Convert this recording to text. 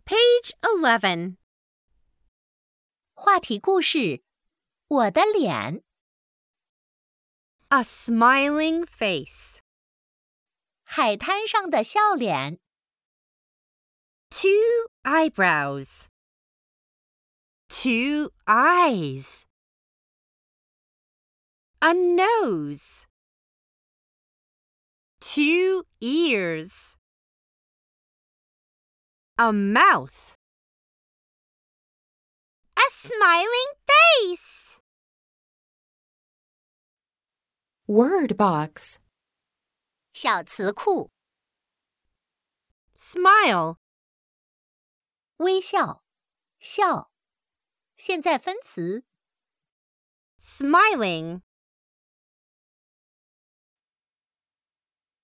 Page 11. 话题故事：我的脸。 A smiling face. 海滩上的笑脸。 Two eyebrows. Two eyes. A nose. Two ears. A mouth. A smiling face. Word box. 小词库： Smile. 微笑、笑。现在分词： Smiling.